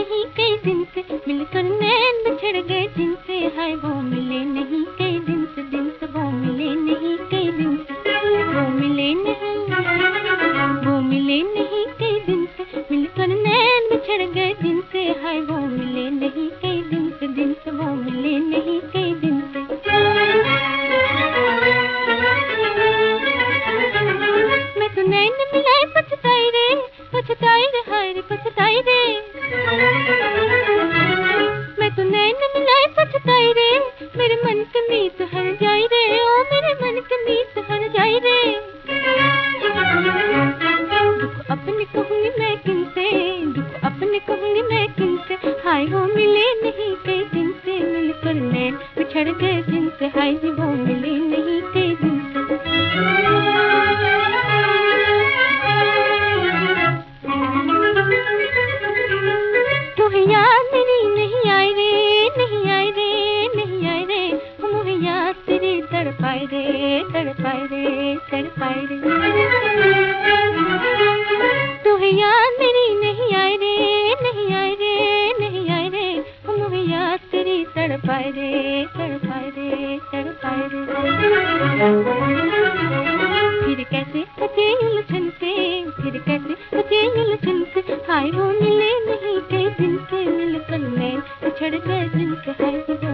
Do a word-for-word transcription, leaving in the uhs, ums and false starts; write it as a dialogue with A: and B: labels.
A: नहीं कई दिन से, मिलकर नैन बिछड़ गए जिनसे, हाय वो मिले नहीं कई दिन से, दिन से वो मिले नहीं कई दिन से, वो मिले नहीं, वो मिले नहीं कई दिन से, मिलकर नैन बिछड़ गए जिनसे, हाय वो मिले नहीं कई दिन से, दिन से वो मिले नहीं कई दिन से। मैं तो नैन मिलाए पछताई रे, पछताई रे, हाय रे पछताई रे, मैं तो नैन मिलाए पछताई रे, मेरे मन की मीत हर जाई रे, ओ मेरे मन की मीत हर जाई रे। दुख अपने कहूंगी मैं किनसे, दुख अपने कहूंगी मैं किनसे, हाय वो मिले नहीं कई दिन से, मिलकर नैन बिछड़ गए जिनसे, हाय जी वो मिले नहीं कई दिन से। तुम्हें याद मेरी नहीं आई रे, नहीं आई रे, नहीं आई रे, मुझे याद तेरी तड़पाए रे, तड़पाए रे, तड़पाए रे। तुम्हें याद मेरी नहीं आई रे, नहीं आई रे, नहीं आई रे, मुझे याद तेरी तड़पाए रे, तड़पाए रे, तड़पाए रे। फिर कैसे बचे उलझन से, फिर कैसे बचे उलझन से, हाय वो मिले नहीं कई दिन से, मिलकर नैन बिछड़ गए जिनसे, हाय